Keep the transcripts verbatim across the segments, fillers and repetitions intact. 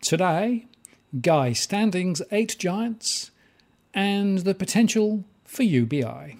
Today, Guy Standing's Eight Giants and the potential for U B I.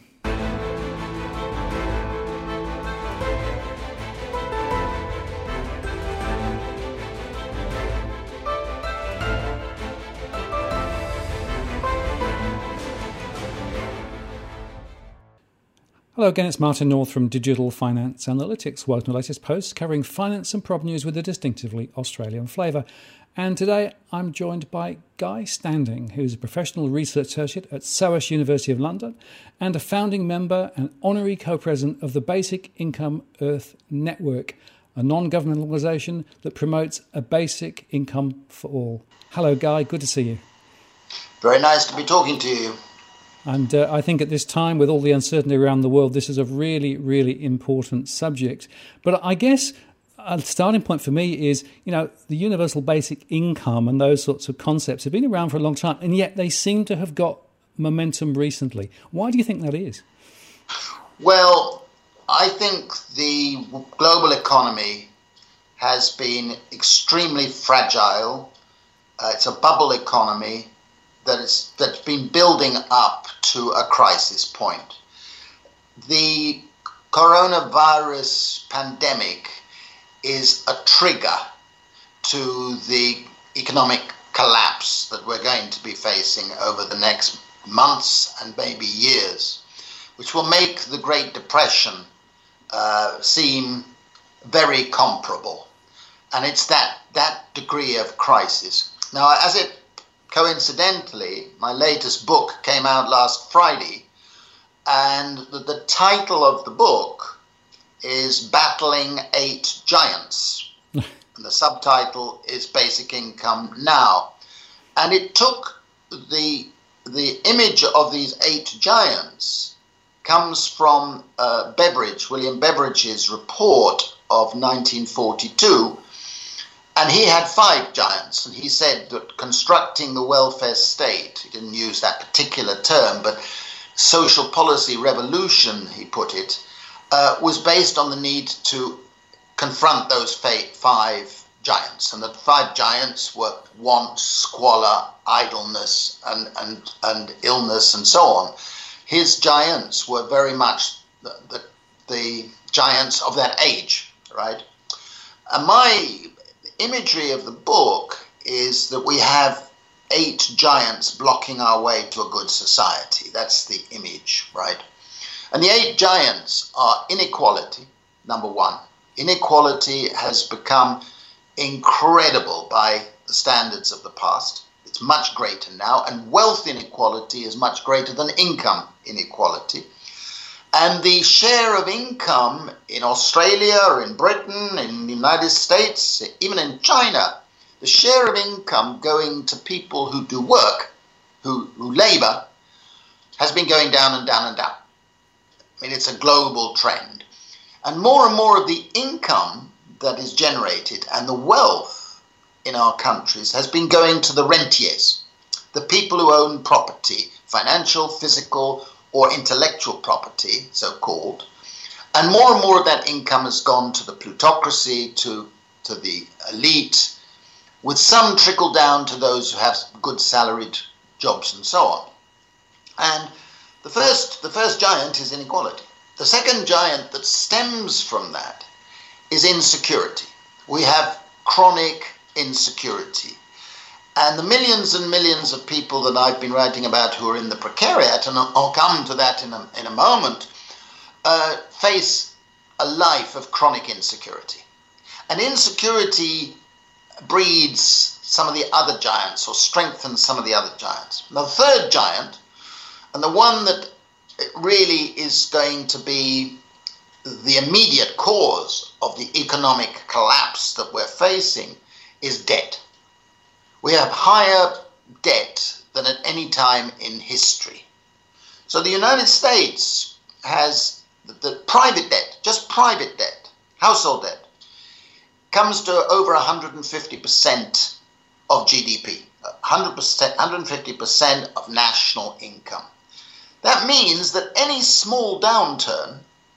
Hello again, it's Martin North from Digital Finance Analytics. Welcome to the latest post covering finance and prop news with a distinctively Australian flavour. And today I'm joined by Guy Standing, who's a professional research associate at SOAS University of London and a founding member and honorary co-president of the Basic Income Earth Network, a non-governmental organisation that promotes a basic income for all. Hello, Guy. Good to see you. Very nice to be talking to you. And uh, I think at this time, with all the uncertainty around the world, this is a really, really important subject. But I guess a starting point for me is, you know, the universal basic income and those sorts of concepts have been around for a long time, and yet they seem to have got momentum recently. Why do you think that is? Well, I think the global economy has been extremely fragile. Uh, it's a bubble economy that is that's been building up to a crisis point. The coronavirus pandemic is a trigger to the economic collapse that we're going to be facing over the next months and maybe years, which will make the Great Depression uh, seem very comparable. And it's that, that degree of crisis. Now, as it coincidentally, my latest book came out last Friday, and the, the title of the book is Battling Eight Giants. And the subtitle is Basic Income Now. And it took the, the image of these eight giants comes from uh, Beveridge, William Beveridge's report of nineteen forty-two. And he had five giants, and he said that constructing the welfare state, he didn't use that particular term, but social policy revolution, he put it, uh, was based on the need to confront those five giants. And the five giants were want, squalor, idleness, and, and, and illness, and so on. His giants were very much the, the, the giants of that age, right? And my imagery of the book is that we have eight giants blocking our way to a good society. That's the image, right? And the eight giants are inequality, number one. Inequality has become incredible by the standards of the past. It's much greater now, and wealth inequality is much greater than income inequality. And the share of income in Australia or in Britain, in the United States, even in China, the share of income going to people who do work, who, who labour, has been going down and down and down. I mean, it's a global trend. And more and more of the income that is generated and the wealth in our countries has been going to the rentiers, the people who own property, financial, physical, or intellectual property, so-called, and more and more of that income has gone to the plutocracy, to, to the elite, with some trickle down to those who have good salaried jobs and so on. And the first, the first giant is inequality. The second giant that stems from that is insecurity. We have chronic insecurity. And the millions and millions of people that I've been writing about who are in the precariat, and I'll come to that in a, in a moment, uh, face a life of chronic insecurity. And insecurity breeds some of the other giants, or strengthens some of the other giants. Now, the third giant, and the one that really is going to be the immediate cause of the economic collapse that we're facing, is debt. We have higher debt than at any time in history. So the United States has the, the private debt, just private debt, household debt, comes to over one hundred fifty percent of G D P, one hundred percent, one hundred fifty percent of national income. That means that any small downturn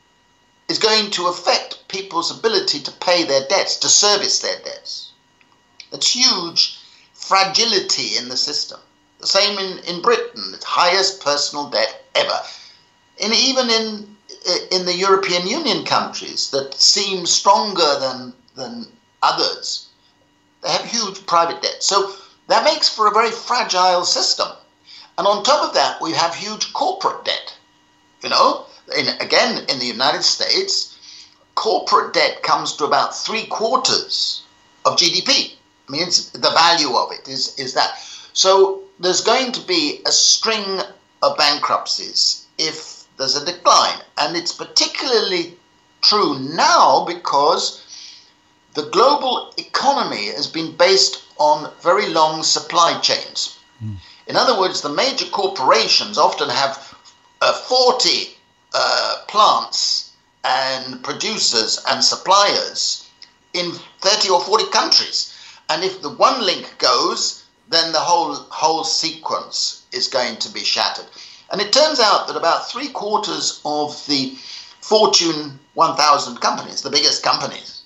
is going to affect people's ability to pay their debts, to service their debts. That's huge, fragility in the system. The same in, in Britain, the highest personal debt ever. And even in in the European Union countries that seem stronger than, than others, they have huge private debt. So that makes for a very fragile system. And on top of that, we have huge corporate debt. You know, in, again, in the United States, corporate debt comes to about three quarters of G D P. I mean, it's, the value of it is, is that. So there's going to be a string of bankruptcies if there's a decline. And it's particularly true now because the global economy has been based on very long supply chains. Mm. In other words, the major corporations often have uh, forty uh, plants and producers and suppliers in thirty or forty countries. And if the one link goes, then the whole whole sequence is going to be shattered. And it turns out that about three quarters of the Fortune one thousand companies, the biggest companies,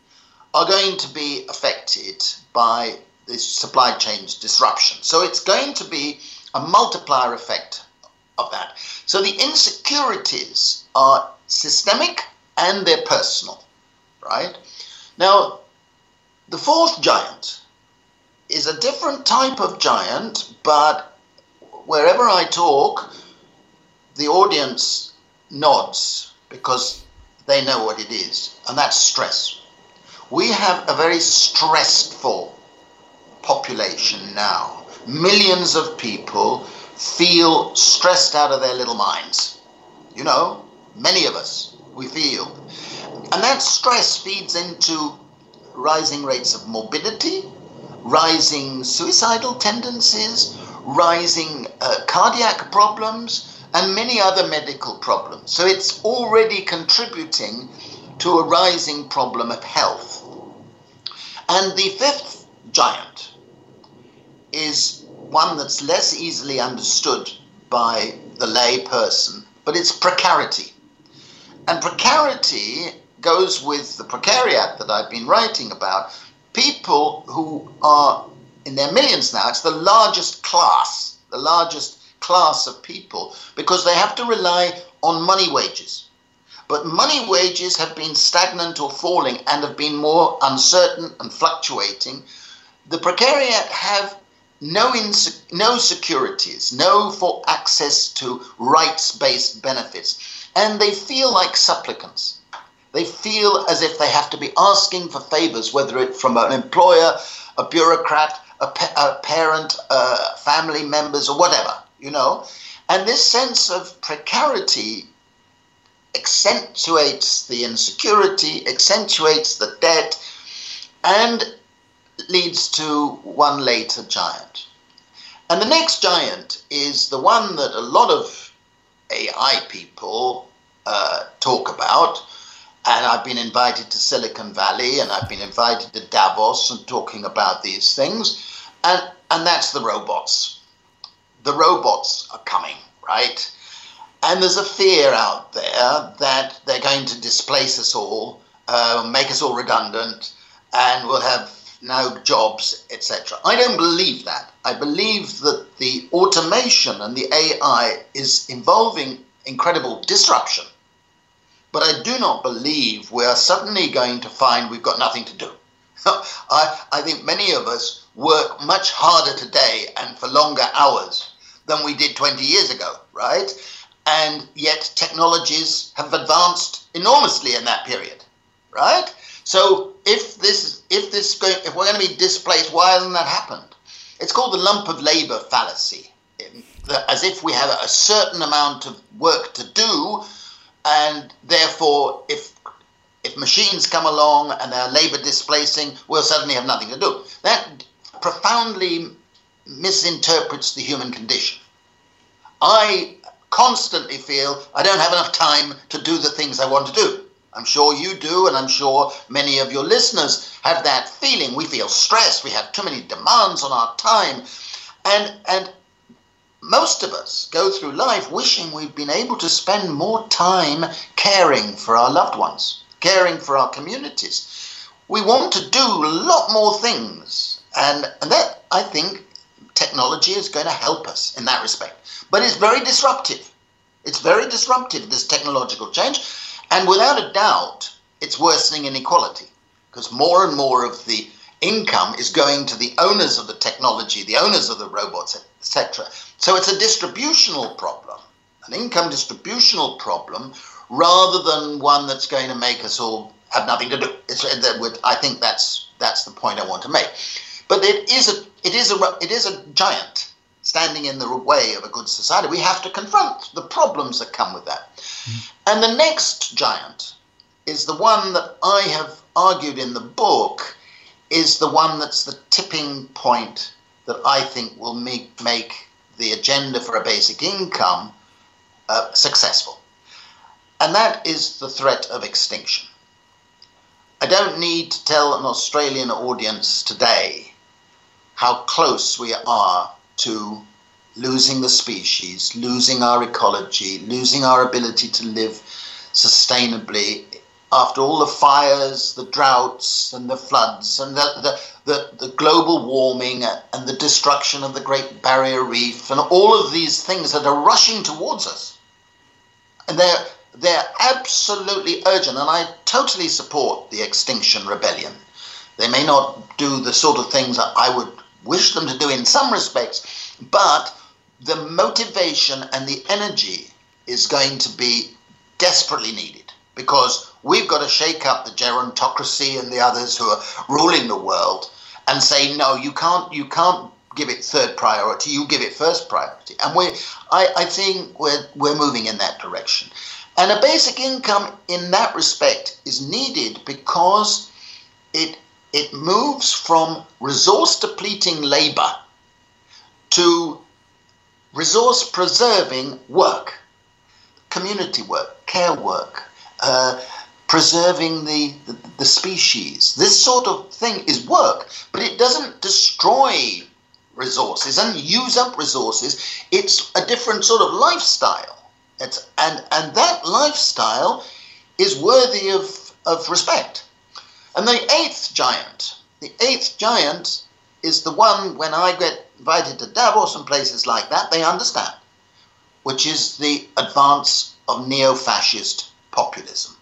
are going to be affected by this supply chain disruption. So it's going to be a multiplier effect of that. So the insecurities are systemic and they're personal, right? Now, the fourth giant is a different type of giant, but wherever I talk, the audience nods because they know what it is, and that's stress. We have a very stressful population now. Millions of people feel stressed out of their little minds. You know, many of us, we feel. And that stress feeds into rising rates of morbidity, rising suicidal tendencies, rising uh, cardiac problems, and many other medical problems. So it's already contributing to a rising problem of health. And the fifth giant is one that's less easily understood by the lay person, but it's precarity. And precarity goes with the precariat that I've been writing about. People who are in their millions now, it's the largest class, the largest class of people, because they have to rely on money wages. But money wages have been stagnant or falling and have been more uncertain and fluctuating. The precariat have no, inse- no securities, no for access to rights-based benefits, and they feel like supplicants. They feel as if they have to be asking for favors, whether it's from an employer, a bureaucrat, a, pa- a parent, uh, family members, or whatever, you know. And this sense of precarity accentuates the insecurity, accentuates the debt, and leads to one later giant. And the next giant is the one that a lot of A I people uh, talk about. And I've been invited to Silicon Valley, and I've been invited to Davos and talking about these things. And, and that's the robots. The robots are coming, right? And there's a fear out there that they're going to displace us all, uh, make us all redundant, and we'll have no jobs, et cetera. I don't believe that. I believe that the automation and the A I is involving incredible disruption. But I do not believe we are suddenly going to find we've got nothing to do. I, I think many of us work much harder today and for longer hours than we did twenty years ago, right? And yet technologies have advanced enormously in that period, right? So if this, if this, if we're going to be displaced, why hasn't that happened? It's called the lump of labor fallacy, as if we have a certain amount of work to do, and therefore, if if machines come along and they're labor displacing, we'll suddenly have nothing to do. That profoundly misinterprets the human condition. I constantly feel I don't have enough time to do the things I want to do. I'm sure you do, and I'm sure many of your listeners have that feeling. We feel stressed. We have too many demands on our time. And and most of us go through life wishing we'd been able to spend more time caring for our loved ones, caring for our communities. We want to do a lot more things And, and that, I think, technology is going to help us in that respect. But it's very disruptive. It's very disruptive, this technological change. And without a doubt, it's worsening inequality, because more and more of the income is going to the owners of the technology, the owners of the robots, et cetera. So it's a distributional problem, an income distributional problem, rather than one that's going to make us all have nothing to do. It's, I think that's that's the point I want to make. But it is a it is a it is a giant standing in the way of a good society. We have to confront the problems that come with that. Mm. And the next giant is the one that I have argued in the book is the one that's the tipping point that I think will make, make the agenda for a basic income uh, successful. And that is the threat of extinction. I don't need to tell an Australian audience today how close we are to losing the species, losing our ecology, losing our ability to live sustainably after all the fires, the droughts and the floods and the, the, the, the global warming and the destruction of the Great Barrier Reef and all of these things that are rushing towards us. And they're, they're absolutely urgent, and I totally support the Extinction Rebellion. They may not do the sort of things that I would wish them to do in some respects, but the motivation and the energy is going to be desperately needed, because we've got to shake up the gerontocracy and the others who are ruling the world and say, no, you can't you can't give it third priority, you give it first priority. And we I, I think we're we're moving in that direction. And a basic income in that respect is needed because it it moves from resource depleting labor to resource preserving work, community work, care work, uh, preserving the, the, the species. This sort of thing is work, but it doesn't destroy resources and use up resources. It's a different sort of lifestyle. It's, and, and that lifestyle is worthy of, of respect. And the eighth giant, the eighth giant is the one, when I get invited to Davos and places like that, they understand, which is the advance of neo-fascist populism.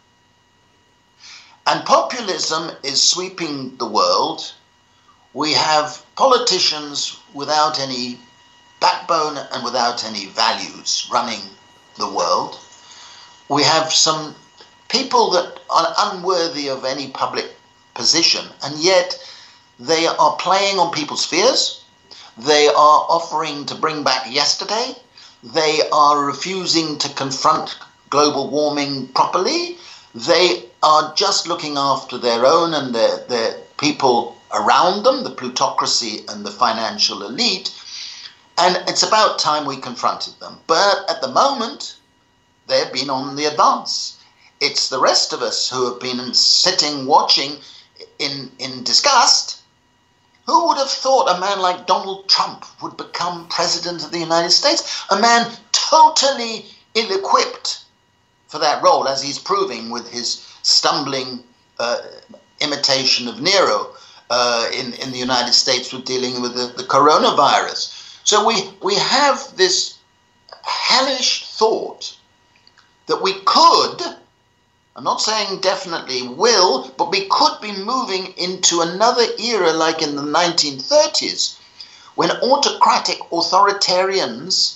And populism is sweeping the world. We have politicians without any backbone and without any values running the world. We have some people that are unworthy of any public position, and yet they are playing on people's fears. They are offering to bring back yesterday. They are refusing to confront global warming properly. They are just looking after their own and their, their people around them, the plutocracy and the financial elite. And it's about time we confronted them. But at the moment, they've been on the advance. It's the rest of us who have been sitting, watching in, in disgust. Who would have thought a man like Donald Trump would become president of the United States? A man totally ill-equipped for that role, as he's proving with his stumbling uh, imitation of Nero uh, in, in the United States with dealing with the, the coronavirus. So we, we have this hellish thought that we could, I'm not saying definitely will, but we could be moving into another era like in the nineteen thirties, when autocratic authoritarians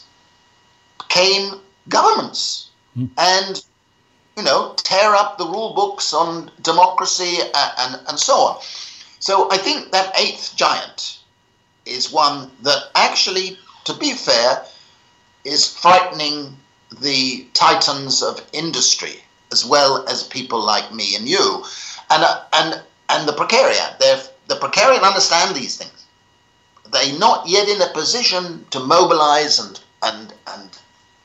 became governments mm. and, you know, tear up the rule books on democracy and, and, and so on. So I think that eighth giant is one that actually, to be fair, is frightening the titans of industry, as well as people like me and you, and uh, and and the precariat. They're, the precariat understand these things. They're not yet in a position to mobilize and and and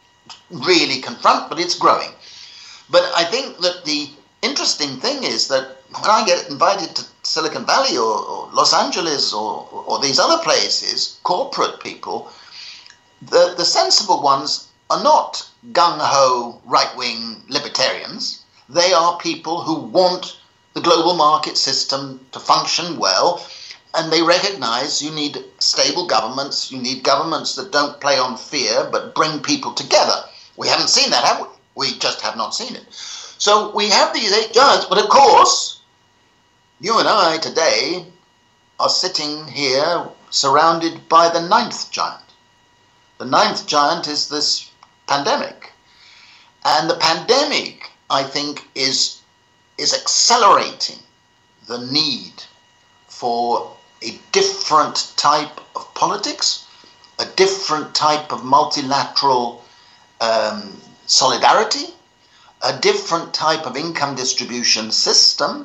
really confront, but it's growing. But I think that the interesting thing is that when I get invited to Silicon Valley or, or Los Angeles or, or these other places, corporate people, the, the sensible ones are not gung-ho right-wing libertarians. They are people who want the global market system to function well and they recognize you need stable governments, you need governments that don't play on fear but bring people together. We haven't seen that, have we? We just have not seen it. So we have these eight giants, but of course, you and I today are sitting here surrounded by the ninth giant. The ninth giant is this pandemic. And the pandemic, I think, is, is accelerating the need for a different type of politics, a different type of multilateral um, solidarity, a different type of income distribution system,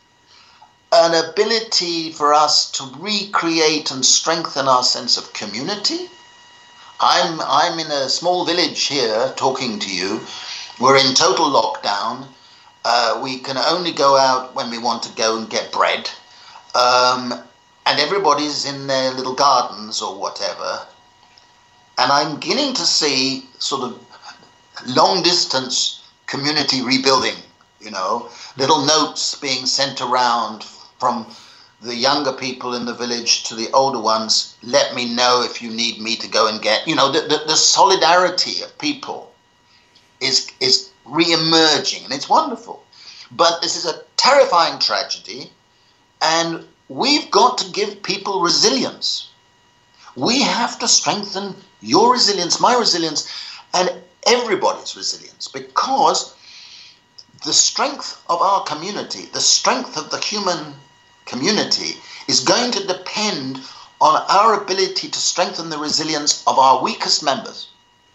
an ability for us to recreate and strengthen our sense of community. I'm, I'm in a small village here talking to you. We're in total lockdown. Uh, we can only go out when we want to go and get bread. Um, and everybody's in their little gardens or whatever. And I'm beginning to see sort of long-distance community rebuilding, you know, little notes being sent around from the younger people in the village to the older ones. Let me know if you need me to go and get, you know, the, the, the solidarity of people is, is re-emerging, and it's wonderful. But this is a terrifying tragedy, and we've got to give people resilience. We have to strengthen your resilience, my resilience, and everybody's resilience, because the strength of our community, the strength of the human community, is going to depend on our ability to strengthen the resilience of our weakest members.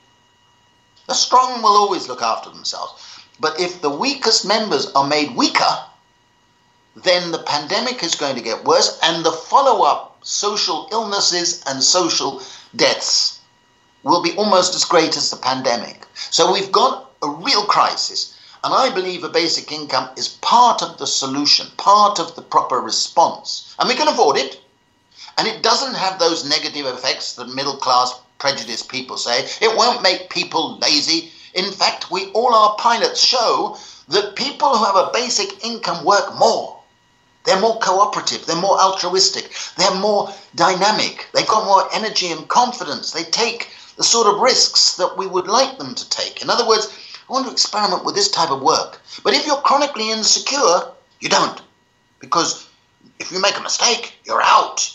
The strong will always look after themselves. But if the weakest members are made weaker, then the pandemic is going to get worse, and the follow-up social illnesses and social deaths will be almost as great as the pandemic. So we've got a real crisis. And I believe a basic income is part of the solution, part of the proper response. And we can afford it. And it doesn't have those negative effects that middle-class prejudiced people say. It won't make people lazy. In fact, we all our pilots show that people who have a basic income work more. They're more cooperative. They're more altruistic. They're more dynamic. They've got more energy and confidence. They take the sort of risks that we would like them to take. In other words, I want to experiment with this type of work. But if you're chronically insecure, you don't. Because if you make a mistake, you're out.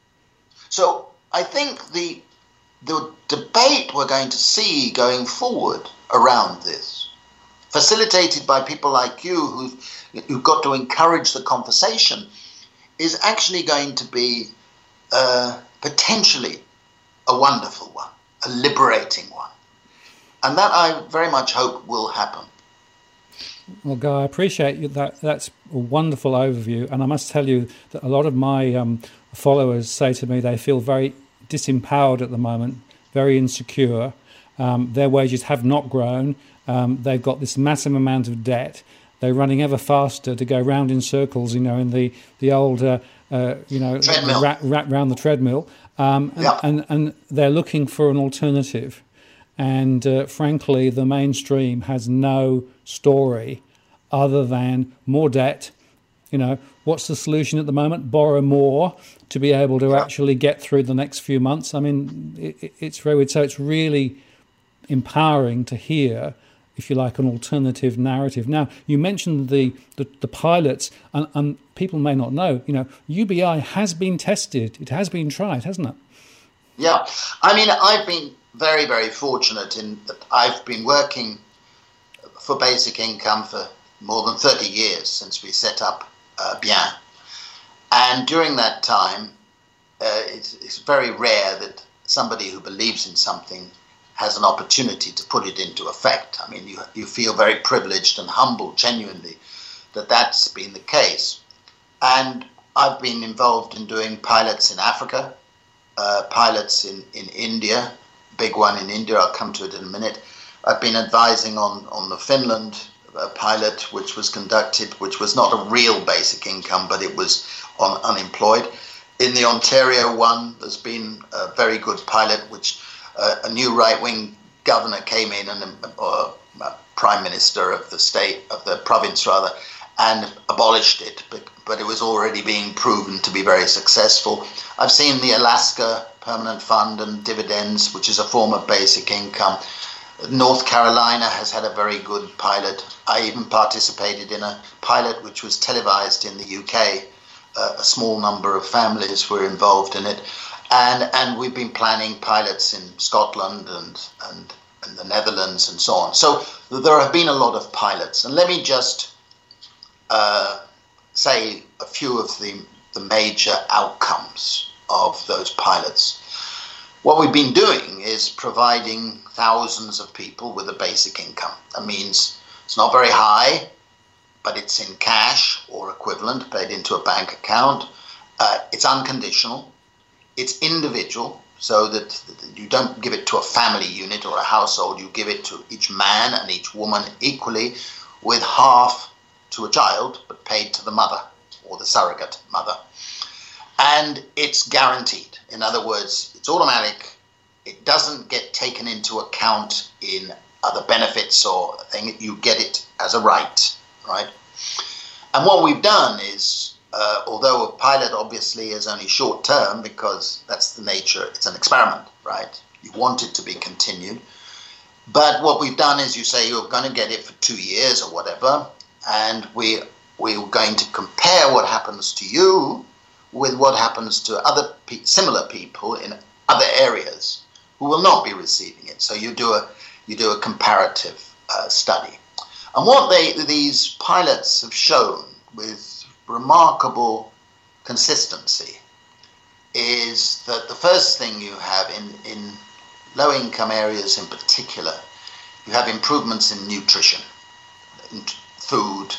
So I think the, the debate we're going to see going forward around this, facilitated by people like you who've, who've got to encourage the conversation, is actually going to be uh, potentially a wonderful one, a liberating one. And that I very much hope will happen. Well, Guy, I appreciate you that. That's a wonderful overview. And I must tell you that a lot of my um, followers say to me they feel very disempowered at the moment, very insecure. Um, their wages have not grown. Um, they've got this massive amount of debt. They're running ever faster to go round in circles, you know, in the, the old, uh, uh, you know, treadmill. rat, rat round the treadmill. Um, and, yeah. and, and they're looking for an alternative. And uh, frankly, the mainstream has no story other than more debt. You know, what's the solution at the moment? Borrow more to be able to actually get through the next few months. I mean, it, it's very weird. So it's really empowering to hear, if you like, an alternative narrative. Now, you mentioned the, the, the pilots, and, and people may not know, you know, U B I has been tested. It has been tried, hasn't it? Yeah. I mean, I've been very, very fortunate in that I've been working for basic income for more than thirty years since we set up uh, Bien. And during that time, uh, it's, it's very rare that somebody who believes in something has an opportunity to put it into effect. I mean, you, you feel very privileged and humbled, genuinely, that that's been the case. And I've been involved in doing pilots in Africa, uh, pilots in, in India, big one in India, I'll come to it in a minute. I've been advising on, on the Finland uh, pilot, which was conducted, which was not a real basic income, but it was on unemployed. In the Ontario one, there's been a very good pilot, which uh, a new right-wing governor came in, and uh, uh, prime minister of the state, of the province rather, and abolished it, but, but it was already being proven to be very successful. I've seen the Alaska Permanent Fund and dividends, which is a form of basic income. North Carolina has had a very good pilot. I even participated in a pilot which was televised in the U K. Uh, a small number of families were involved in it. And and we've been planning pilots in Scotland and, and, and the Netherlands and so on. So there have been a lot of pilots. And let me just uh, say a few of the, the major outcomes of those pilots. What we've been doing is providing thousands of people with a basic income. That means it's not very high, but it's in cash or equivalent, paid into a bank account. Uh, it's unconditional. It's individual, so that you don't give it to a family unit or a household. You give it to each man and each woman equally, with half to a child, but paid to the mother or the surrogate mother. And it's guaranteed. In other words, it's automatic. It doesn't get taken into account in other benefits or thing. You get it as a right, right? And what we've done is, uh, although a pilot obviously is only short term because that's the nature, it's an experiment, right? You want it to be continued. But what we've done is you say you're going to get it for two years or whatever, and we, we're going to compare what happens to you with what happens to other pe- similar people in other areas who will not be receiving it. So you do a you do a comparative uh, study, and what they these pilots have shown with remarkable consistency is that the first thing you have in in low income areas in particular, you have improvements in nutrition, in food,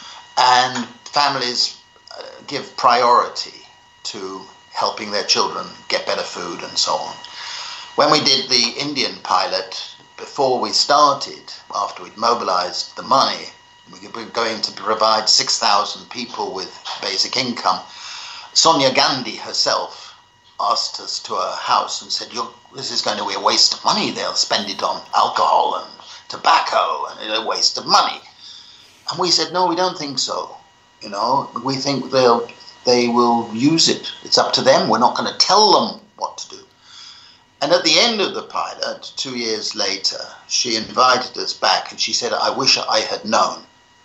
and families uh, give priority to helping their children get better food and so on. When we did the Indian pilot, before we started, after we'd mobilized the money, we were going to provide six thousand people with basic income. Sonia Gandhi herself asked us to her house and said, You're, this is going to be a waste of money. They'll spend it on alcohol and tobacco, and it's a waste of money. And we said, no, we don't think so. You know, we think they'll they will use it. It's up to them. We're not going to tell them what to do. And at the end of the pilot, two years later, she invited us back and she said, I wish I had known.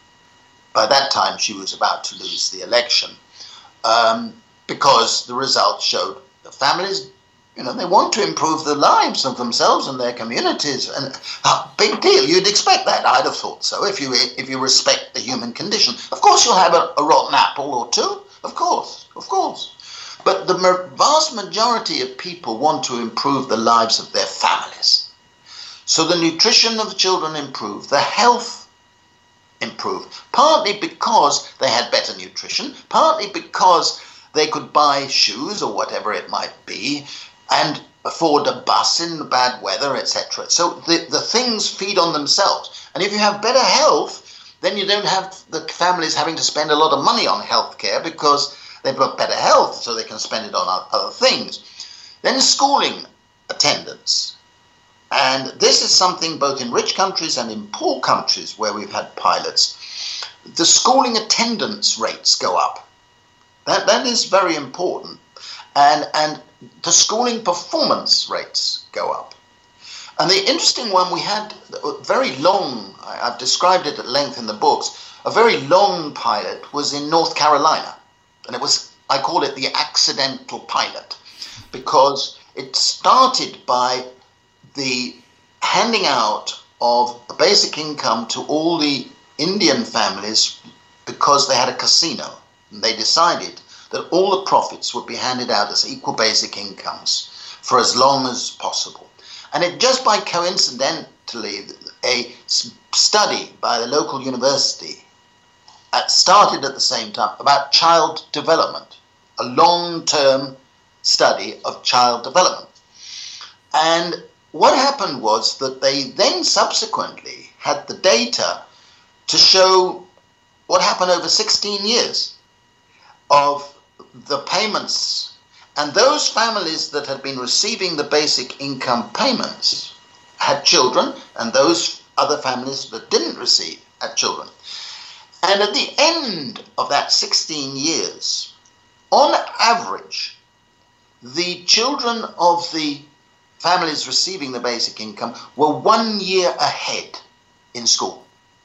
By that time, she was about to lose the election um, because the results showed the families, you know, they want to improve the lives of themselves and their communities. And a big deal. You'd expect that. I'd have thought so if you if you respect the human condition. Of course, you'll have a, a rotten apple or two. Of course, of course. But the vast majority of people want to improve the lives of their families. So the nutrition of the children improved, the health improved, partly because they had better nutrition, partly because they could buy shoes or whatever it might be, and afford a bus in the bad weather, et cetera. So the, the things feed on themselves. And if you have better health, then you don't have the families having to spend a lot of money on healthcare because they've got better health, so they can spend it on other things. Then schooling attendance. And this is something both in rich countries and in poor countries where we've had pilots. The schooling attendance rates go up. That, that is very important. And, and the schooling performance rates go up. And the interesting one, we had very long, I've described it at length in the books, a very long pilot was in North Carolina. And it was, I call it the accidental pilot, because it started by the handing out of a basic income to all the Indian families because they had a casino. And they decided that all the profits would be handed out as equal basic incomes for as long as possible. And it just by coincidentally, a study by the local university started at the same time about child development, a long-term study of child development. And what happened was that they then subsequently had the data to show what happened over sixteen years of the payments. And those families that had been receiving the basic income payments had children, and those other families that didn't receive had children. And at the end of that sixteen years, on average, the children of the families receiving the basic income were one year ahead in school.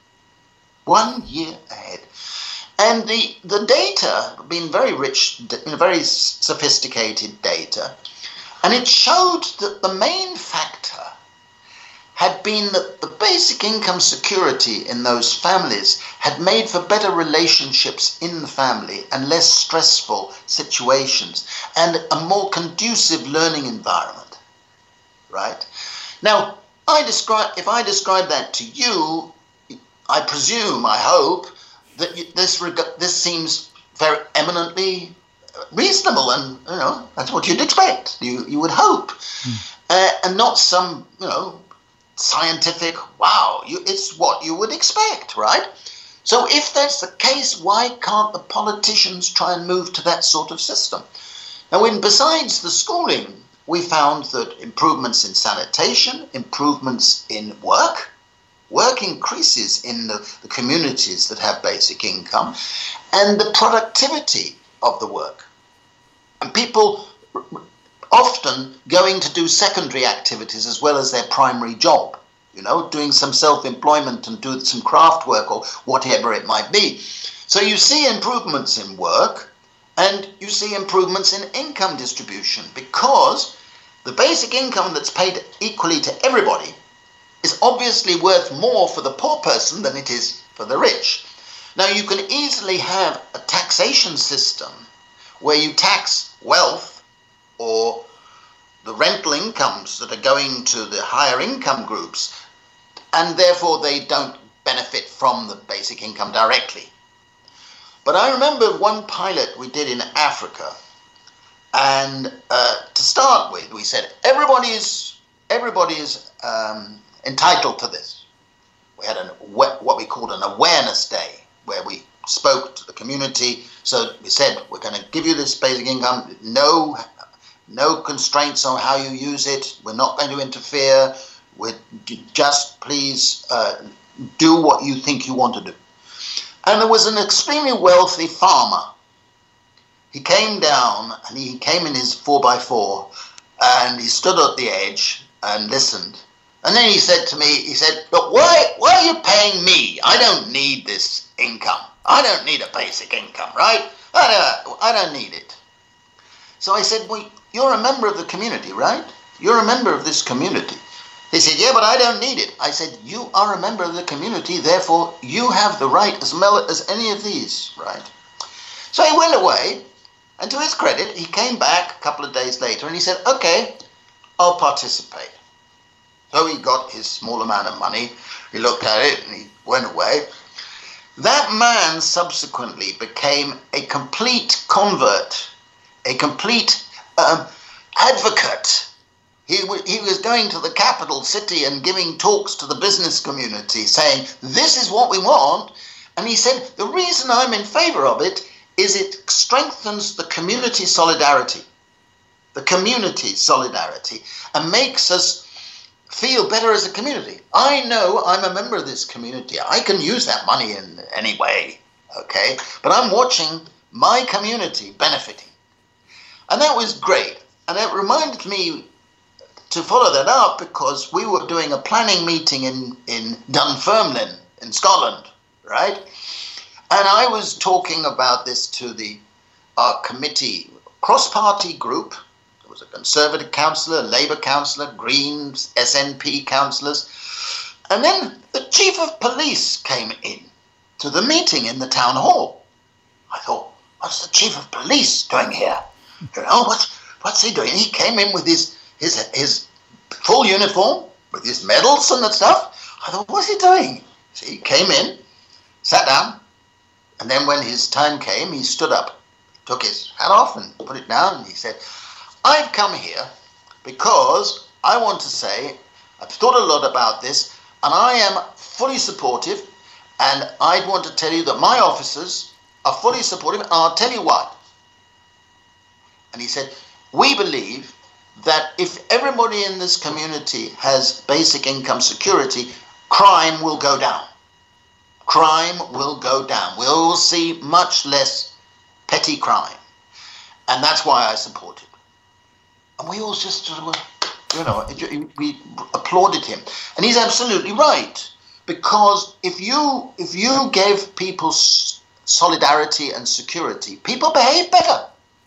One year ahead. And the, the data, been very rich, very sophisticated data, and it showed that the main factor had been that the basic income security in those families had made for better relationships in the family and less stressful situations and a more conducive learning environment, right? Now, I describe, if I describe that to you, I presume, I hope, that you, this reg- this seems very eminently reasonable, and you know that's what you'd expect. You you would hope, mm. uh, and not some you know scientific. Wow, you, it's what you would expect, right? So if that's the case, why can't the politicians try and move to that sort of system? Now, when besides the schooling, we found that improvements in sanitation, improvements in work. Work increases in the, the communities that have basic income, and the productivity of the work. And people often going to do secondary activities as well as their primary job, you know, doing some self-employment and do some craft work or whatever it might be. So you see improvements in work, and you see improvements in income distribution, because the basic income that's paid equally to everybody is obviously worth more for the poor person than it is for the rich. Now, you can easily have a taxation system where you tax wealth or the rental incomes that are going to the higher income groups, and therefore they don't benefit from the basic income directly. But I remember one pilot we did in Africa, and uh, to start with, we said everybody is, everybody is um, entitled to this. We had an, what we called an awareness day, where we spoke to the community. So we said, we're going to give you this basic income, no, no constraints on how you use it, we're not going to interfere, we're just please uh, do what you think you want to do. And there was an extremely wealthy farmer. He came down, and he came in his four by four, and he stood at the edge and listened. And then he said to me, he said, look, why, why are you paying me? I don't need this income. I don't need a basic income, right? I don't, I don't need it. So I said, well, you're a member of the community, right? You're a member of this community. He said, yeah, but I don't need it. I said, you are a member of the community, therefore you have the right as well as any of these, right? So he went away, and to his credit, he came back a couple of days later and he said, okay, I'll participate. So he got his small amount of money, he looked at it and he went away. That man subsequently became a complete convert, a complete um, advocate. He, w- he was going to the capital city and giving talks to the business community saying, this is what we want. And he said, the reason I'm in favor of it is it strengthens the community solidarity, the community solidarity, and makes us feel better as a community. I know I'm a member of this community. I can use that money in any way, okay? But I'm watching my community benefiting. And that was great. And it reminded me to follow that up, because we were doing a planning meeting in, in Dunfermline in Scotland, right? And I was talking about this to the our committee, cross-party group. There was a Conservative councillor, Labour councillor, Greens, S N P councillors. And then the chief of police came in to the meeting in the town hall. I thought, what's the chief of police doing here? You know, what's, what's he doing? He came in with his, his, his full uniform, with his medals and that stuff. I thought, what's he doing? So he came in, sat down, and then when his time came, he stood up, took his hat off and put it down, and he said, I've come here because I want to say, I've thought a lot about this, and I am fully supportive, and I want to tell you that my officers are fully supportive, and I'll tell you what. And he said, we believe that if everybody in this community has basic income security, crime will go down. crime will go down. We will see much less petty crime. And that's why I support it. And we all just, you know, we applauded him. And he's absolutely right. Because if you if you gave people solidarity and security, people behave better.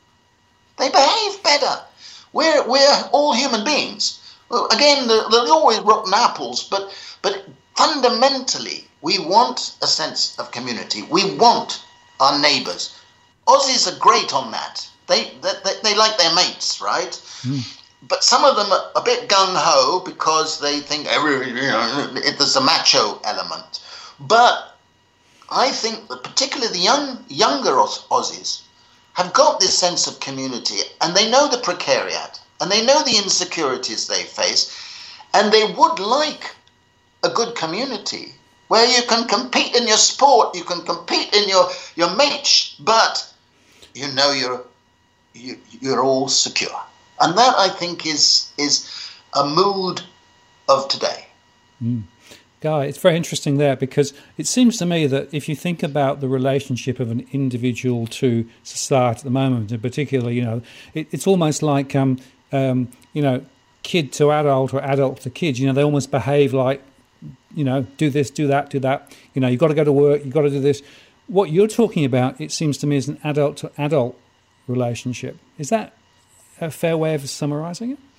They behave better. We're we're all human beings. Well, again, there's always rotten apples, but but fundamentally, we want a sense of community. We want our neighbours. Aussies are great on that. They they, they like their mates, right? Mm. But some of them are a bit gung-ho because they think every, you know, there's a macho element. But I think that particularly the young, younger Aussies have got this sense of community, and they know the precariat, and they know the insecurities they face, and they would like a good community where you can compete in your sport, you can compete in your, your mates, but you know you're you, you're all secure. And that, I think, is is a mood of today. Mm. Guy, it's very interesting there, because it seems to me that if you think about the relationship of an individual to society at the moment, in particular, you know, it, it's almost like, um, um, you know, kid to adult or adult to kid. You know, they almost behave like, you know, do this, do that, do that. You know, you've got to go to work, you've got to do this. What you're talking about, it seems to me, is an adult to adult relationship. Is that a fair way of summarising it?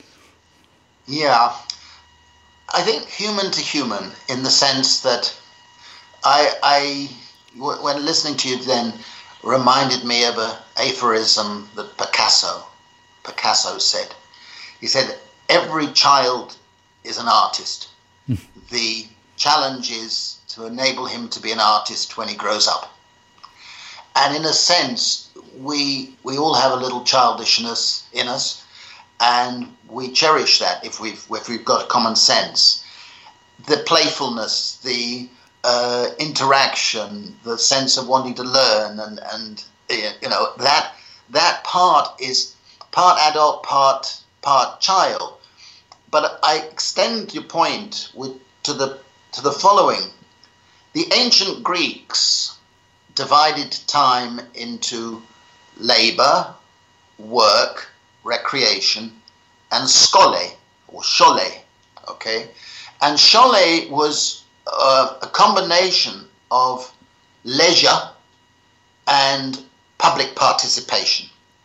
Yeah. I think human to human, in the sense that I, I, when listening to you then, reminded me of an aphorism that Picasso, Picasso said. He said, every child is an artist. The challenge is to enable him to be an artist when he grows up. And in a sense, we we all have a little childishness in us, and we cherish that if we've if we've got common sense. The playfulness, the uh, interaction, the sense of wanting to learn, and and you know that that part is part adult, part part child. But I extend your point with to the to the following: the ancient Greeks divided time into labor, work, recreation, and skole, or schole, okay? And schole was uh, a combination of leisure and public participation.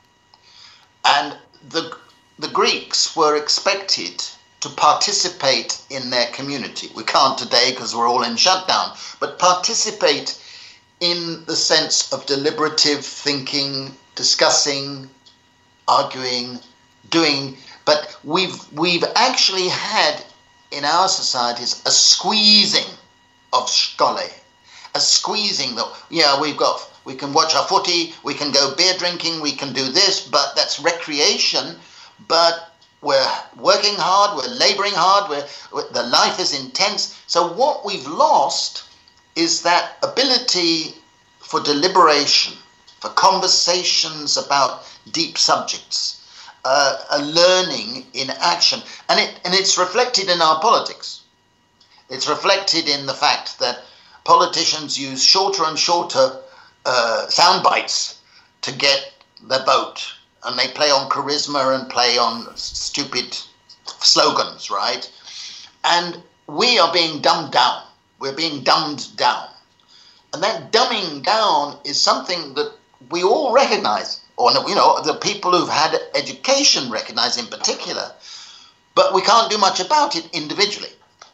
And the, the Greeks were expected to participate in their community. We can't today because we're all in shutdown, but participate in the sense of deliberative thinking, discussing, arguing, doing. But we've we've actually had in our societies a squeezing of schole, a squeezing that, yeah, we've got, we can watch our footy, we can go beer drinking, we can do this, but that's recreation. But we're working hard, we're laboring hard, we're, we're, the life is intense. So what we've lost is that ability for deliberation, for conversations about deep subjects, uh, a learning in action. And it and it's reflected in our politics. It's reflected in the fact that politicians use shorter and shorter uh, sound bites to get their vote. And they play on charisma and play on stupid slogans, right? And we are being dumbed down. We're being dumbed down. And that dumbing down is something that we all recognize, or, you know, the people who've had education recognize in particular, but we can't do much about it individually,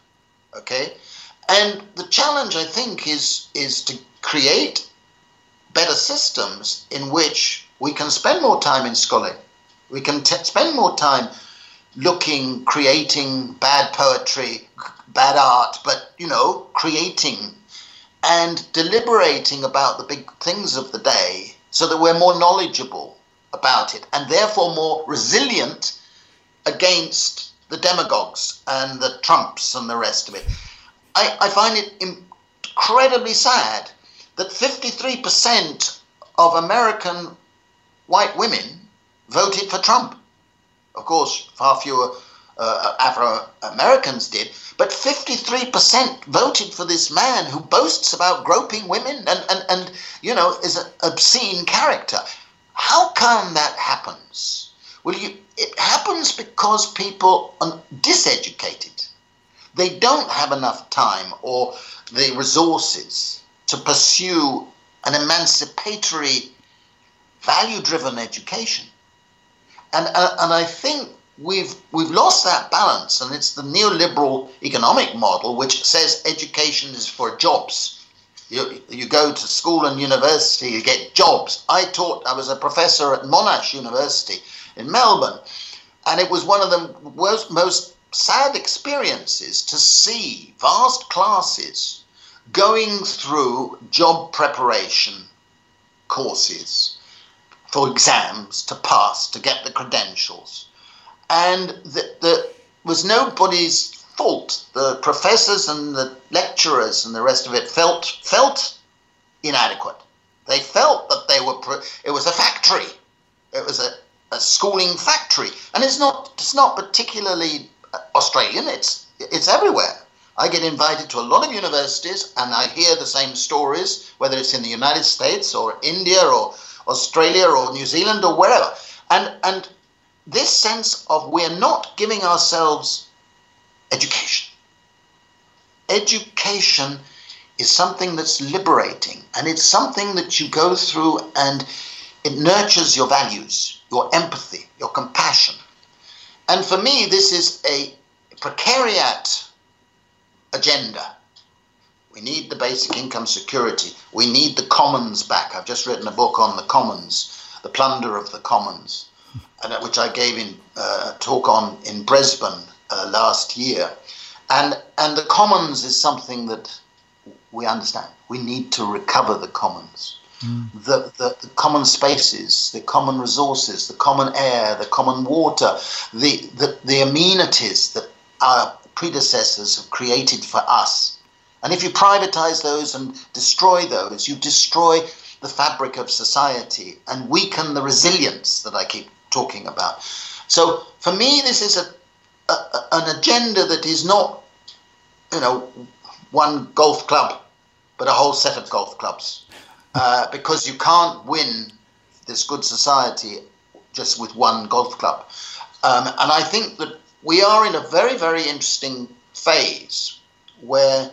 okay? And the challenge, I think, is, is to create better systems in which we can spend more time in schooling. We can t- spend more time looking, creating bad poetry, bad art, but, you know, creating and deliberating about the big things of the day so that we're more knowledgeable about it and therefore more resilient against the demagogues and the Trumps and the rest of it. I, I find it incredibly sad that fifty-three percent of American white women voted for Trump. Of course, far fewer uh, Afro-Americans did, but fifty-three percent voted for this man who boasts about groping women and, and, and you know, is an obscene character. How come that happens? Well, you, it happens because people are diseducated. They don't have enough time or the resources to pursue an emancipatory, value-driven education. And, uh, and I think we've, we've lost that balance, and it's the neoliberal economic model which says education is for jobs. You, you go to school and university, you get jobs. I taught, I was a professor at Monash University in Melbourne, and it was one of the worst, most sad experiences to see vast classes going through job preparation courses for exams to pass, to get the credentials. And the, the was nobody's fault. The professors and the lecturers and the rest of it felt felt inadequate. They felt that they were, it was a factory. It was a, a schooling factory. And it's not, it's not particularly Australian, it's, it's everywhere. I get invited to a lot of universities and I hear the same stories, whether it's in the United States or India or Australia or New Zealand or wherever. And, and this sense of we're not giving ourselves education. Education is something that's liberating, and it's something that you go through and it nurtures your values, your empathy, your compassion. And for me, this is a precariat agenda. We need the basic income security. We need the commons back. I've just written a book on the commons, the plunder of the commons, and which I gave in uh, a talk on in Brisbane uh, last year. And, and the commons is something that we understand. We need to recover the commons. Mm. The, the, the common spaces, the common resources, the common air, the common water, the, the, the amenities that our predecessors have created for us. And if you privatize those and destroy those, you destroy the fabric of society and weaken the resilience that I keep talking about. So for me, this is a, a an agenda that is not, you know, one golf club, but a whole set of golf clubs. Uh, because you can't win this good society just with one golf club. Um, and I think that we are in a very, very interesting phase where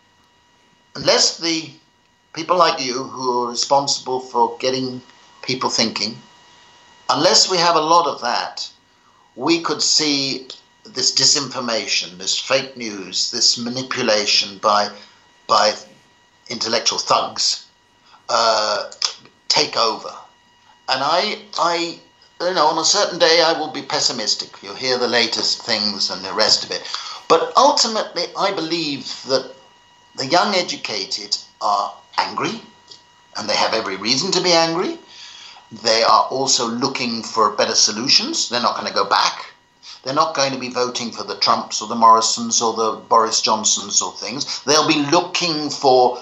unless the people like you who are responsible for getting people thinking, unless we have a lot of that, we could see this disinformation, this fake news, this manipulation by by intellectual thugs uh, take over. And I, I, you know, on a certain day I will be pessimistic. You'll hear the latest things and the rest of it. But ultimately, I believe that the young educated are angry, and they have every reason to be angry. They are also looking for better solutions. They're not going to go back. They're not going to be voting for the Trumps or the Morrisons or the Boris Johnsons or things. They'll be looking for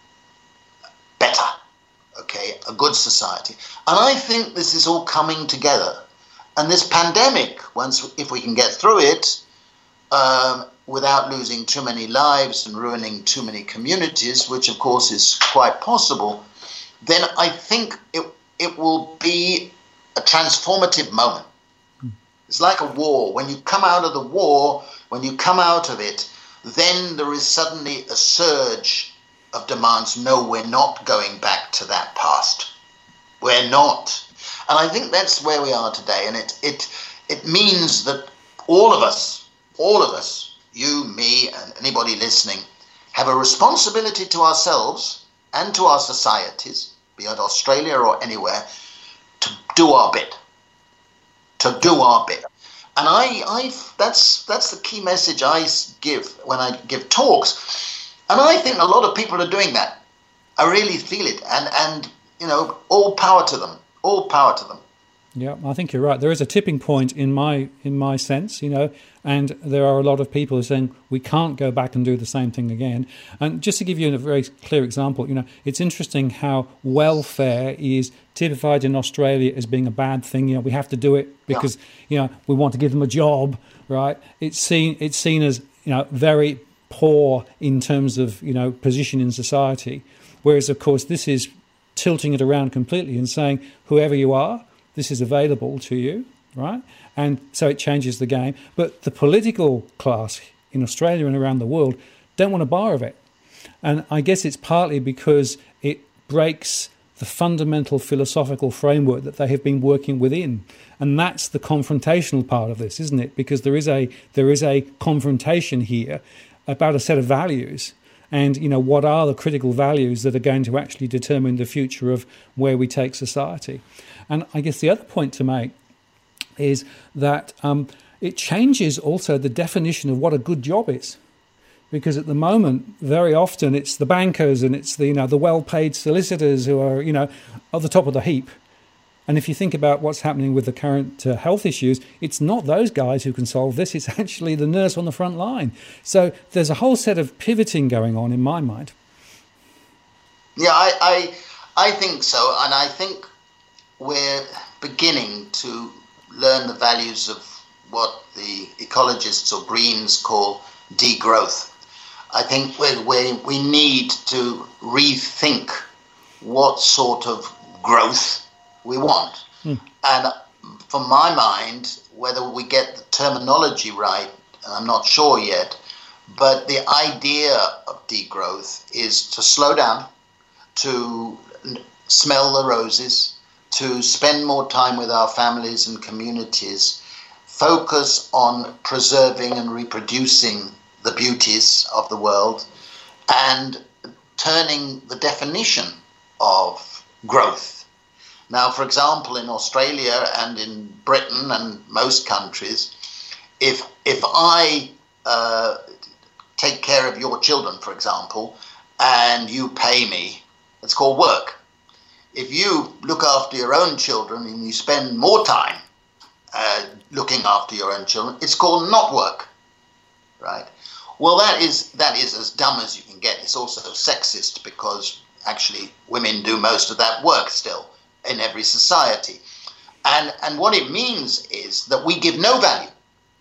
better, okay, a good society. And I think this is all coming together. And this pandemic, once if we can get through it, um, without losing too many lives and ruining too many communities, which of course is quite possible, then I think it it will be a transformative moment. It's like a war. When you come out of the war, when you come out of it, then there is suddenly a surge of demands. No, we're not going back to that past. We're not. And I think that's where we are today. And it it it means that all of us, all of us, you, me, and anybody listening, have a responsibility to ourselves and to our societies, be it Australia or anywhere, to do our bit. To do our bit. And I, I, that's that's the key message I give when I give talks. And I think a lot of people are doing that. I really feel it. And, and you know, all power to them. All power to them. Yeah, I think you're right. There is a tipping point in my in my sense, you know, and there are a lot of people saying we can't go back and do the same thing again. And just to give you a very clear example, you know, it's interesting how welfare is typified in Australia as being a bad thing. You know, we have to do it because yeah. you know we want to give them a job, right? It's seen it's seen as, you know, very poor in terms of, you know, position in society. Whereas, of course, this is tilting it around completely and saying whoever you are, this is available to you, right? And so it changes the game. But the political class in Australia and around the world don't want a bar of it. And I guess it's partly because it breaks the fundamental philosophical framework that they have been working within. And that's the confrontational part of this, isn't it? Because there is a there is a confrontation here about a set of values. And, you know, what are the critical values that are going to actually determine the future of where we take society? And I guess the other point to make is that um, it changes also the definition of what a good job is. Because at the moment, very often it's the bankers and it's the, you know, the well-paid solicitors who are, you know, at the top of the heap. And if you think about what's happening with the current uh, health issues, it's not those guys who can solve this. It's actually the nurse on the front line. So there's a whole set of pivoting going on in my mind. Yeah, I, I, I think so. And I think we're beginning to learn the values of what the ecologists or Greens call degrowth. I think we we we need to rethink what sort of growth we want. Hmm. And from my mind, whether we get the terminology right, I'm not sure yet, but the idea of degrowth is to slow down, to smell the roses, to spend more time with our families and communities, focus on preserving and reproducing the beauties of the world, and turning the definition of growth. Now, for example, in Australia and in Britain and most countries, if if I uh, take care of your children, for example, and you pay me, it's called work. If you look after your own children and you spend more time uh, looking after your own children, it's called not work, right? Well, that is that is as dumb as you can get. It's also sexist because actually women do most of that work still in every society. And and what it means is that we give no value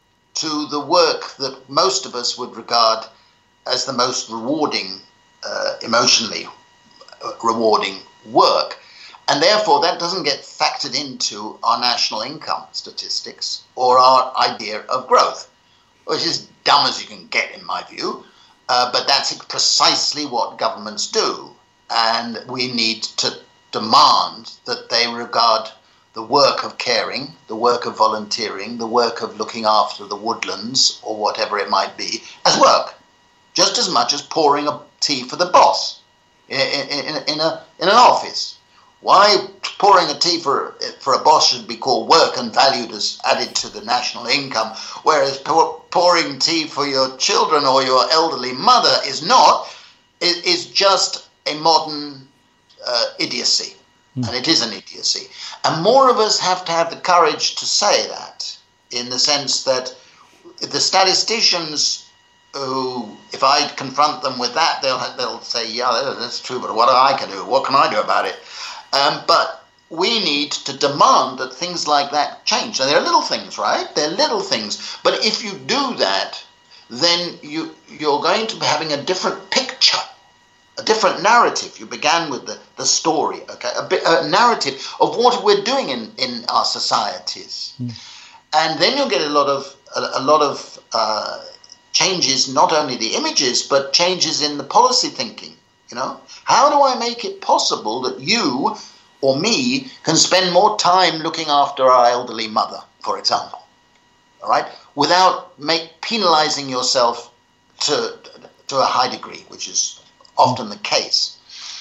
to the work that most of us would regard as the most rewarding, uh, emotionally rewarding work. And therefore that doesn't get factored into our national income statistics or our idea of growth, which is dumb as you can get in my view. Uh, but that's precisely what governments do. And we need to demand that they regard the work of caring, the work of volunteering, the work of looking after the woodlands or whatever it might be as work, just as much as pouring a tea for the boss in, in, in, a, in an office. Why pouring a tea for, for a boss should be called work and valued as added to the national income, whereas pour, pouring tea for your children or your elderly mother is not, is, is just a modern Uh, idiocy, and it is an idiocy. And more of us have to have the courage to say that, in the sense that the statisticians who, if I confront them with that, they'll they'll say, yeah, that's true, but what I can do, what can I do about it? Um, but we need to demand that things like that change. And they're little things, right? They're little things. But if you do that, then you you're going to be having a different picture, a different narrative. You began with the, the story, okay, a, bit, a narrative of what we're doing in, in our societies. Mm. And then you'll get a lot of a, a lot of uh, changes, not only the images, but changes in the policy thinking, you know. How do I make it possible that you or me can spend more time looking after our elderly mother, for example, all right, without make, penalizing yourself to, to a high degree, which is often the case.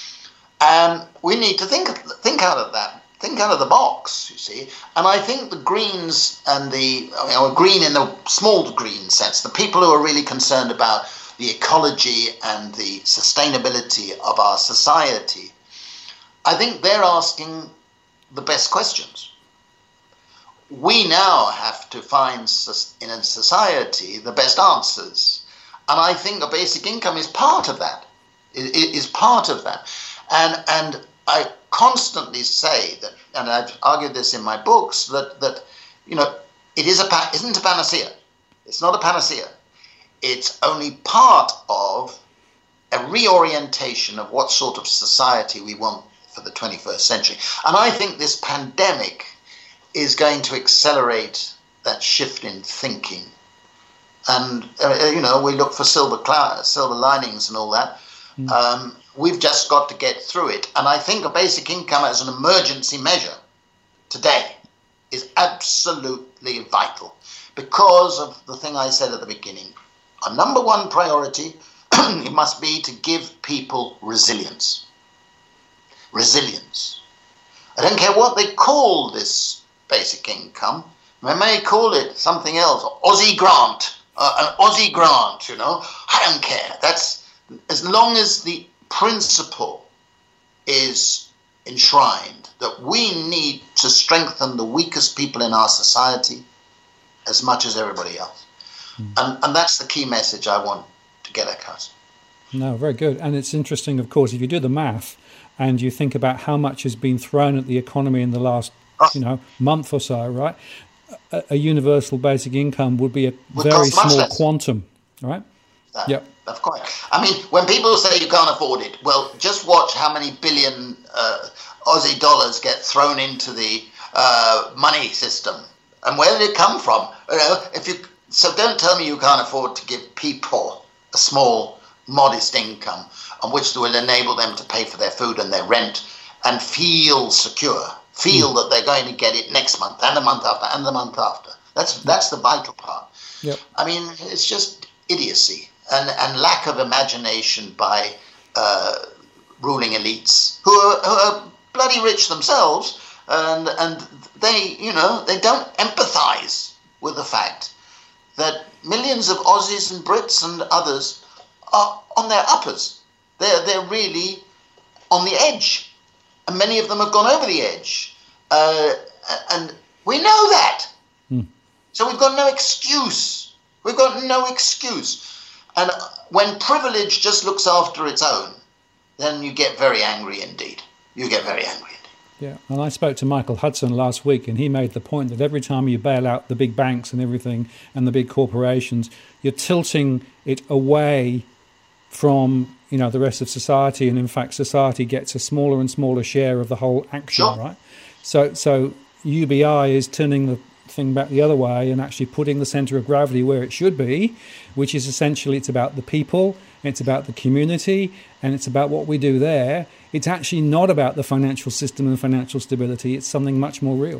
And we need to think think out of that, think out of the box, you see. And I think the Greens and the, you know, green in the small green sense, the people who are really concerned about the ecology and the sustainability of our society, I think they're asking the best questions. we now have to find in a society the best answers. And I think the basic income is part of that. It is part of that. And and I constantly say that, and I've argued this in my books, that, that you know, it is a, isn't a panacea. It's not a panacea. It's only part of a reorientation of what sort of society we want for the twenty-first century. And I think this pandemic is going to accelerate that shift in thinking. And, uh, you know, we look for silver cloud, silver linings and all that. Mm. Um, we've just got to get through it. And I think a basic income as an emergency measure today is absolutely vital because of the thing I said at the beginning. Our number one priority it must be to give people resilience. Resilience. I don't care what they call this basic income. They may call it something else, Aussie grant, uh, an Aussie grant, you know. I don't care. That's as long as the principle is enshrined that we need to strengthen the weakest people in our society as much as everybody else. Mm. And, and that's the key message I want to get across. No, very good. And it's interesting, of course, if you do the math and you think about how much has been thrown at the economy in the last, you know, month or so, right? A, a universal basic income would be a would very small less. quantum, right? Uh, yep. Of course. I mean, when people say you can't afford it, well, just watch how many billion uh, Aussie dollars get thrown into the uh, money system. And where did it come from? You know, if you so don't tell me you can't afford to give people a small, modest income on which will enable them to pay for their food and their rent and feel secure, feel mm. that they're going to get it next month and the month after and the month after. That's that's the vital part. Yep. I mean, it's just idiocy and, and lack of imagination by uh, ruling elites who are, who are bloody rich themselves, and and they, you know, they don't empathise with the fact that millions of Aussies and Brits and others are on their uppers. They're, they're really on the edge. And many of them have gone over the edge. Uh, and we know that. Hmm. So we've got no excuse. We've got no excuse. And when privilege just looks after its own, then you get very angry indeed. You get very angry. Yeah, and I spoke to Michael Hudson last week, and he made the point that every time you bail out the big banks and everything and the big corporations, you're tilting it away from, you know, the rest of society, and in fact, society gets a smaller and smaller share of the whole action, sure. right? So, so U B I is turning the thing back the other way and actually putting the centre of gravity where it should be, which is essentially it's about the people, it's about the community, and it's about what we do there. It's actually not about the financial system and financial stability. It's something much more real.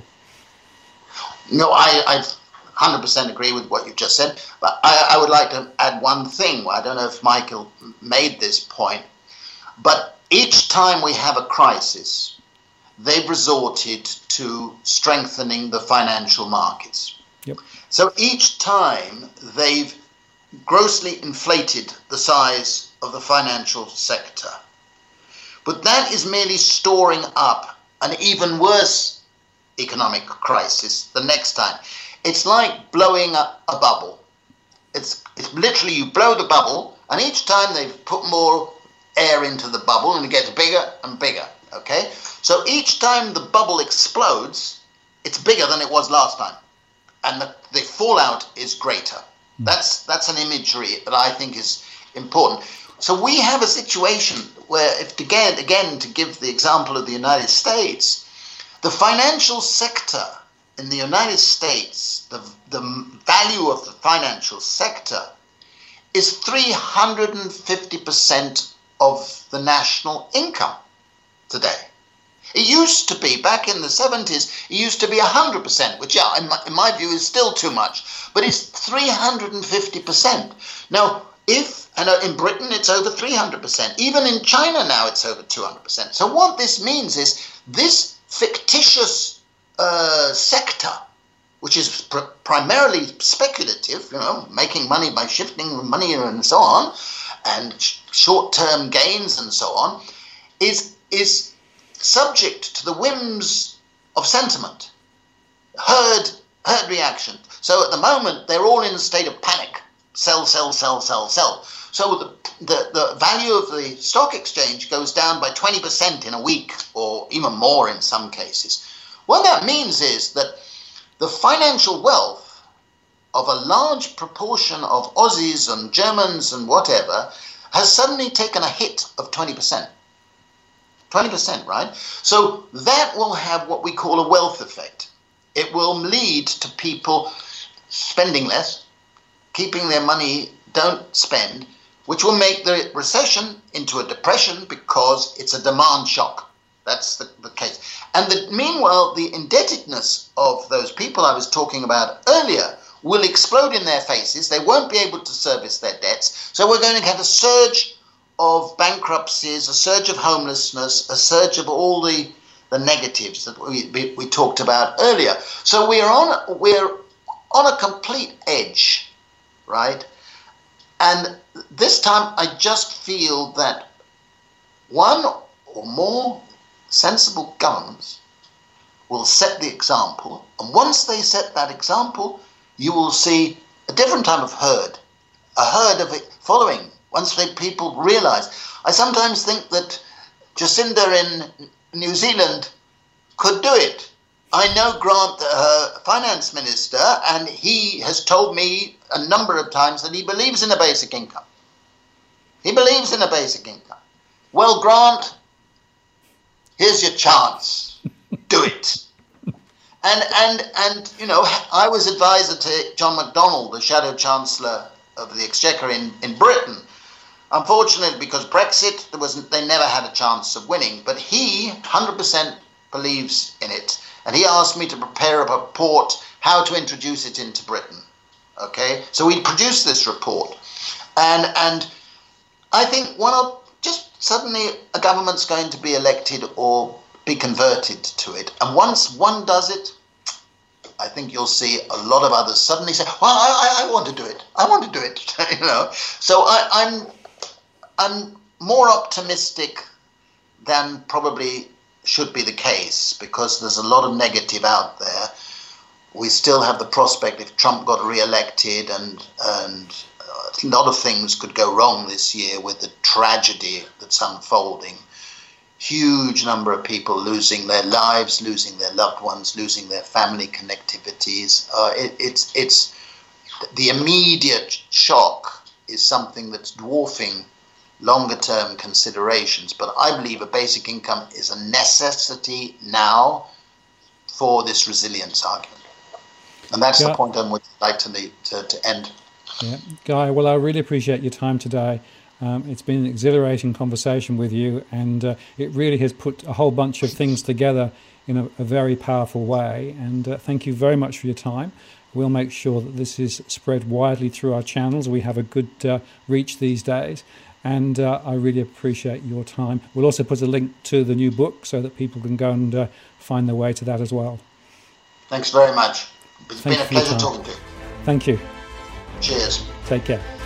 No, I, I one hundred percent agree with what you've just said. But I, I would like to add one thing. I don't know if Michael made this point. But each time we have a crisis, they've resorted to strengthening the financial markets. Yep. So each time they've grossly inflated the size of the financial sector. But that is merely storing up an even worse economic crisis the next time. It's like blowing up a bubble. It's, it's literally you blow the bubble, and each time they've put more air into the bubble, and it gets bigger and bigger, okay? So each time the bubble explodes, it's bigger than it was last time, and the, the fallout is greater. Mm. That's, that's an imagery that I think is important. So we have a situation where, if again, again, to give the example of the United States, the financial sector in the United States, the, the value of the financial sector is three hundred fifty percent of the national income today. It used to be, back in the seventies, it used to be one hundred percent, which yeah, in my, in my view is still too much, but it's three hundred fifty percent. Now, if, and in Britain it's over three hundred percent, even in China now it's over two hundred percent. So what this means is this fictitious uh, sector, which is pr- primarily speculative, you know, making money by shifting money and so on, and sh- short-term gains and so on, is is subject to the whims of sentiment. herd herd reaction. So at the moment, they're all in a state of panic. Sell, sell, sell, sell, sell. So the, the, the value of the stock exchange goes down by twenty percent in a week, or even more in some cases. What that means is that the financial wealth of a large proportion of Aussies and Germans and whatever has suddenly taken a hit of twenty percent. twenty percent, right? So that will have what we call a wealth effect. It will lead to people spending less, keeping their money, don't spend, which will make the recession into a depression because it's a demand shock. That's the, the case. And the, meanwhile, the indebtedness of those people I was talking about earlier will explode in their faces. They won't be able to service their debts. So we're going to have a surge of bankruptcies, a surge of homelessness, a surge of all the, the negatives that we, we, we talked about earlier. So we're on, we're on a complete edge, right? And this time I just feel that one or more sensible governments will set the example. And once they set that example, you will see a different type of herd, a herd of it following. Once they, people realise. I sometimes think that Jacinda in New Zealand could do it. I know Grant, her finance minister, and he has told me a number of times that he believes in a basic income. He believes in a basic income. Well, Grant, here's your chance. Do it. And, and, and you know, I was advisor to John McDonnell, the Shadow Chancellor of the Exchequer in, in Britain. Unfortunately, because Brexit, there wasn't, they never had a chance of winning. But he one hundred percent believes in it. And he asked me to prepare a report how to introduce it into Britain. Okay? So we produced this report. And, and I think one of, just suddenly a government's going to be elected or be converted to it. And once one does it, I think you'll see a lot of others suddenly say, well, I, I, I want to do it. I want to do it. you know. So I, I'm, I'm more optimistic than probably should be the case, because there's a lot of negative out there. We still have the prospect, if Trump got re-elected, and, and a lot of things could go wrong this year with the tragedy that's unfolding. Huge number of people losing their lives, losing their loved ones, losing their family connectivities. Uh, it, it's, it's the immediate shock is something that's dwarfing longer-term considerations. But I believe a basic income is a necessity now for this resilience argument. And that's yeah. the point on which I'd like to, lead, to, to end. Yeah. Guy, well, I really appreciate your time today. Um, it's been an exhilarating conversation with you, and uh, it really has put a whole bunch of things together in a, a very powerful way. And uh, thank you very much for your time. We'll make sure that this is spread widely through our channels. We have a good uh, reach these days, and uh, I really appreciate your time. We'll also put a link to the new book so that people can go and uh, find their way to that as well. Thanks very much. It's Thank been a pleasure talking to you. Thank you. Cheers. Take care.